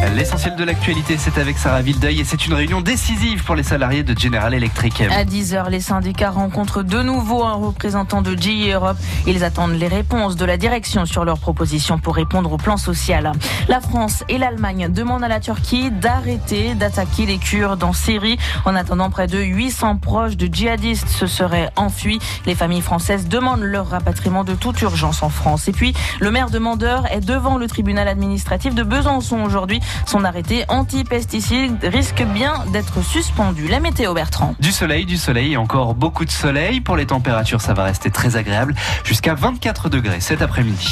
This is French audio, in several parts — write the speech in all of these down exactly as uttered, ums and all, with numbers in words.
L'essentiel de l'actualité, c'est avec Sarah Vildeuil et c'est une réunion décisive pour les salariés de General Electric. À dix heures, les syndicats rencontrent de nouveau un représentant de G E Europe. Ils attendent les réponses de la direction sur leurs propositions pour répondre au plan social. La France et l'Allemagne demandent à la Turquie d'arrêter d'attaquer les Kurdes en Syrie. En attendant, près de huit cents proches de djihadistes se seraient enfuis. Les familles françaises demandent leur rapatriement de toute urgence en France. Et puis, le maire de Mandeure est devant le tribunal administratif de Besançon aujourd'hui. Son arrêté anti-pesticides risque bien d'être suspendu. La météo, Bertrand. Du soleil, du soleil et encore beaucoup de soleil. Pour les températures, ça va rester très agréable. Jusqu'à vingt-quatre degrés cet après-midi.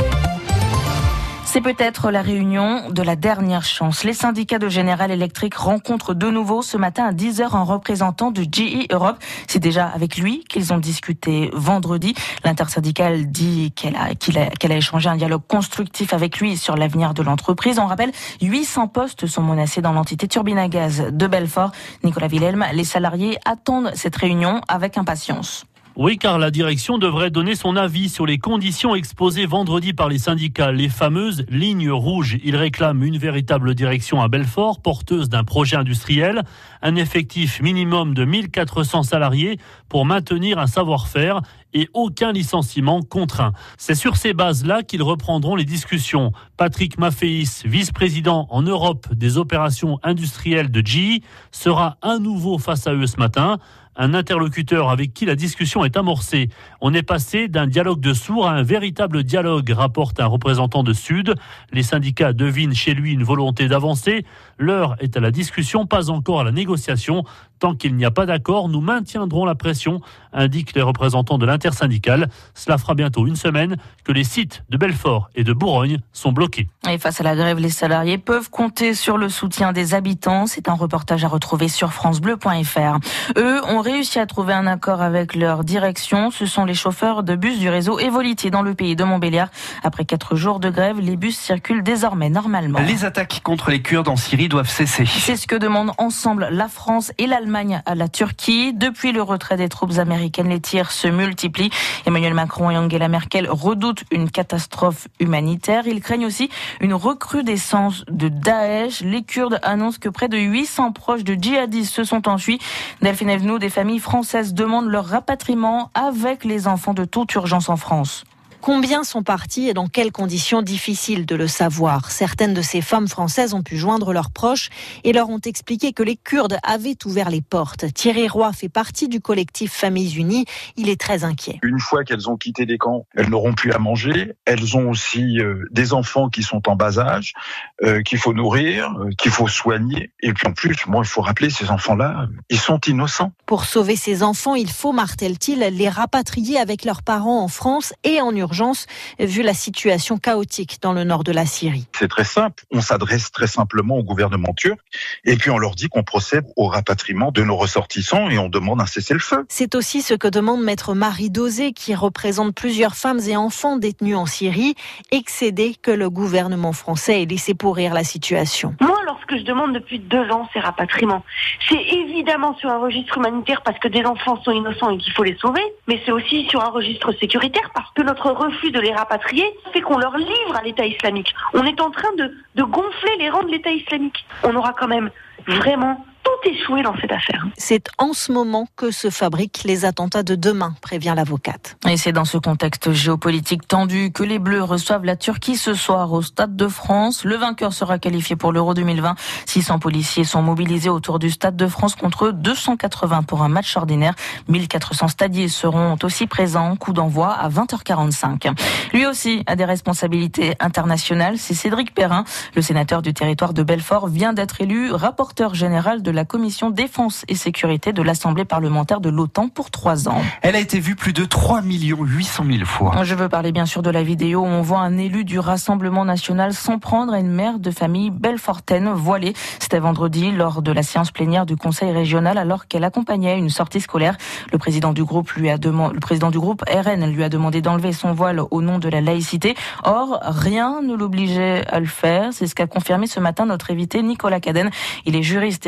C'est peut-être la réunion de la dernière chance. Les syndicats de General Electric rencontrent de nouveau ce matin à dix heures un représentant de G E Europe. C'est déjà avec lui qu'ils ont discuté vendredi. L'intersyndicale dit qu'elle a, qu'il a, qu'elle a échangé un dialogue constructif avec lui sur l'avenir de l'entreprise. On rappelle, huit cents postes sont menacés dans l'entité turbine à gaz de Belfort. Nicolas Wilhelm, les salariés attendent cette réunion avec impatience. Oui, car la direction devrait donner son avis sur les conditions exposées vendredi par les syndicats, les fameuses lignes rouges. Ils réclament une véritable direction à Belfort, porteuse d'un projet industriel, un effectif minimum de mille quatre cents salariés pour maintenir un savoir-faire et aucun licenciement contraint. C'est sur ces bases-là qu'ils reprendront les discussions. Patrick Mafféis, vice-président en Europe des opérations industrielles de G E, sera à nouveau face à eux ce matin. Un interlocuteur avec qui la discussion est amorcée. On est passé d'un dialogue de sourds à un véritable dialogue, rapporte un représentant de Sud. Les syndicats devinent chez lui une volonté d'avancer. L'heure est à la discussion, pas encore à la négociation. Tant qu'il n'y a pas d'accord, nous maintiendrons la pression, indiquent les représentants de l'intersyndicale. Cela fera bientôt une semaine que les sites de Belfort et de Bourgogne sont bloqués. Et face à la grève, les salariés peuvent compter sur le soutien des habitants. C'est un reportage à retrouver sur francebleu point f r. Eux ont réussi à trouver un accord avec leur direction. Ce sont les chauffeurs de bus du réseau Evolity dans le pays de Montbéliard. Après quatre jours de grève, les bus circulent désormais normalement. Les attaques contre les Kurdes en Syrie doivent cesser. C'est ce que demandent ensemble la France et l'Allemagne à la Turquie. Depuis le retrait des troupes américaines, les tirs se multiplient. Emmanuel Macron et Angela Merkel redoutent une catastrophe humanitaire. Ils craignent aussi une recrudescence de Daesh. Les Kurdes annoncent que près de huit cents proches de djihadistes se sont enfuis. Delphine Evenou, des familles françaises demandent leur rapatriement avec les enfants de toute urgence en France. Combien sont partis et dans quelles conditions, difficile de le savoir. Certaines de ces femmes françaises ont pu joindre leurs proches et leur ont expliqué que les Kurdes avaient ouvert les portes. Thierry Roy fait partie du collectif Familles Unies. Il est très inquiet. Une fois qu'elles ont quitté les camps, elles n'auront plus à manger. Elles ont aussi euh, des enfants qui sont en bas âge, euh, qu'il faut nourrir, euh, qu'il faut soigner. Et puis en plus, bon, il faut rappeler, ces enfants-là, ils sont innocents. Pour sauver ces enfants, il faut, martèle-t-il, les rapatrier avec leurs parents en France et en urgence. Vu la situation chaotique dans le nord de la Syrie. C'est très simple. On s'adresse très simplement au gouvernement turc et puis on leur dit qu'on procède au rapatriement de nos ressortissants et on demande un cessez-le-feu. C'est aussi ce que demande maître Marie Dosé, qui représente plusieurs femmes et enfants détenus en Syrie, excédés que le gouvernement français ait laissé pourrir la situation. Moi, lorsque je demande depuis deux ans ces rapatriements, c'est évidemment sur un registre humanitaire parce que des enfants sont innocents et qu'il faut les sauver, mais c'est aussi sur un registre sécuritaire parce que notre refus de les rapatrier fait qu'on leur livre à l'État islamique. On est en train de, de gonfler les rangs de l'État islamique. On aura quand même vraiment tout échoué dans cette affaire. C'est en ce moment que se fabriquent les attentats de demain, prévient l'avocate. Et c'est dans ce contexte géopolitique tendu que les Bleus reçoivent la Turquie ce soir au Stade de France. Le vainqueur sera qualifié pour l'Euro deux mille vingt. six cents policiers sont mobilisés autour du Stade de France contre deux cent quatre-vingts pour un match ordinaire. mille quatre cents stadiers seront aussi présents. Coup d'envoi à vingt heures quarante-cinq. Lui aussi a des responsabilités internationales. C'est Cédric Perrin. Le sénateur du territoire de Belfort vient d'être élu rapporteur général de la commission défense et sécurité de l'Assemblée parlementaire de l'OTAN pour trois ans. Elle a été vue plus de trois millions huit cent mille fois. Je veux parler bien sûr de la vidéo où on voit un élu du Rassemblement national s'en prendre à une mère de famille belfortaine voilée. C'était vendredi lors de la séance plénière du Conseil régional alors qu'elle accompagnait une sortie scolaire. Le président du groupe lui a demandé, le président du groupe R N lui a demandé d'enlever son voile au nom de la laïcité. Or, rien ne l'obligeait à le faire. C'est ce qu'a confirmé ce matin notre invité Nicolas Cadenne. Il est juriste et rapporteur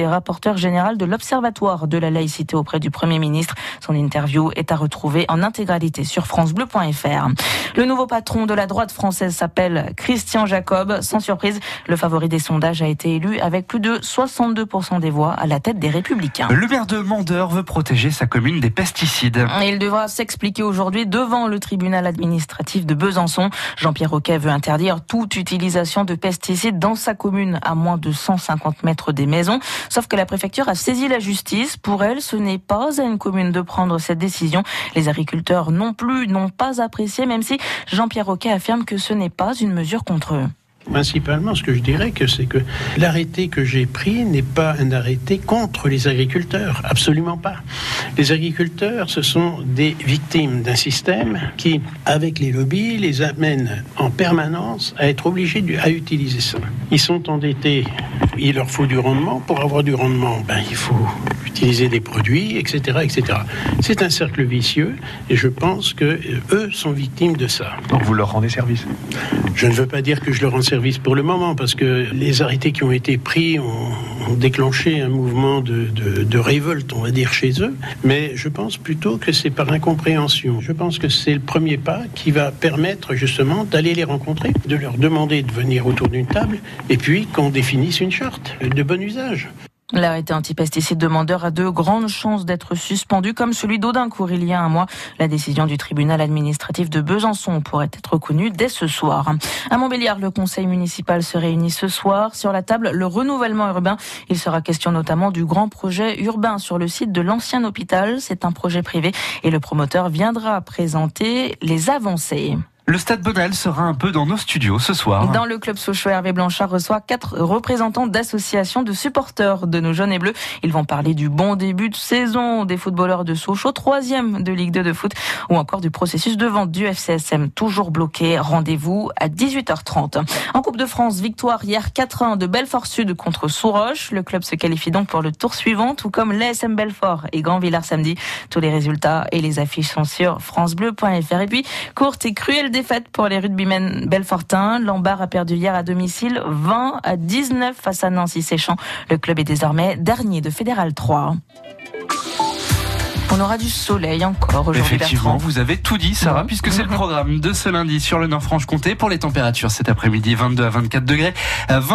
directeur général de l'Observatoire de la laïcité auprès du Premier ministre. Son interview est à retrouver en intégralité sur francebleu point f r. Le nouveau patron de la droite française s'appelle Christian Jacob. Sans surprise, le favori des sondages a été élu avec plus de soixante-deux pour cent des voix à la tête des Républicains. Le maire de Mandeure veut protéger sa commune des pesticides. Il devra s'expliquer aujourd'hui devant le tribunal administratif de Besançon. Jean-Pierre Roquet veut interdire toute utilisation de pesticides dans sa commune à moins de cent cinquante mètres des maisons. Sauf que la préfecture a saisi la justice. Pour elle, ce n'est pas à une commune de prendre cette décision. Les agriculteurs non plus n'ont pas apprécié, même si Jean-Pierre Roquet affirme que ce n'est pas une mesure contre eux. Principalement, ce que je dirais, que c'est que l'arrêté que j'ai pris n'est pas un arrêté contre les agriculteurs, absolument pas. Les agriculteurs, ce sont des victimes d'un système qui, avec les lobbies, les amène en permanence à être obligés de, à utiliser ça. Ils sont endettés, il leur faut du rendement. Pour avoir du rendement, ben, il faut utiliser des produits, et cetera, et cetera. C'est un cercle vicieux et je pense que euh, eux sont victimes de ça. Donc vous leur rendez service ? Je ne veux pas dire que je leur rends service pour le moment, parce que les arrêtés qui ont été pris ont, ont déclenché un mouvement de, de, de révolte, on va dire, chez eux. Mais je pense plutôt que c'est par incompréhension. Je pense que c'est le premier pas qui va permettre justement d'aller les rencontrer, de leur demander de venir autour d'une table, et puis qu'on définisse une charte de bon usage. L'arrêté anti-pesticides de Mandeure a de grandes chances d'être suspendu, comme celui d'Audincourt il y a un mois. La décision du tribunal administratif de Besançon pourrait être connue dès ce soir. À Montbéliard, le conseil municipal se réunit ce soir. Sur la table, le renouvellement urbain. Il sera question notamment du grand projet urbain sur le site de l'ancien hôpital. C'est un projet privé et le promoteur viendra présenter les avancées. Le Stade Bonal sera un peu dans nos studios ce soir. Dans le club Sochaux, Hervé Blanchard reçoit quatre représentants d'associations de supporters de nos jaunes et bleus. Ils vont parler du bon début de saison des footballeurs de Sochaux, troisième de Ligue deux de foot, ou encore du processus de vente du F C S M toujours bloqué. Rendez-vous à dix-huit heures trente. En Coupe de France, victoire hier quatre à un de Belfort Sud contre Souroche. Le club se qualifie donc pour le tour suivant, tout comme l'A S M Belfort et Grand Villars samedi. Tous les résultats et les affiches sont sur francebleu point f r. Et puis, courte et cruelle défaite pour les rugbymen belfortins. Lambar a perdu hier à domicile vingt à dix-neuf face à Nancy-Séchamps. Le club est désormais dernier de Fédéral trois. On aura du soleil encore aujourd'hui. Effectivement, Bertrand. vous avez tout dit, Sarah, Ouais. puisque c'est le programme de ce lundi sur le Nord-Franche-Comté. Pour les températures cet après-midi, vingt-deux à vingt-quatre degrés.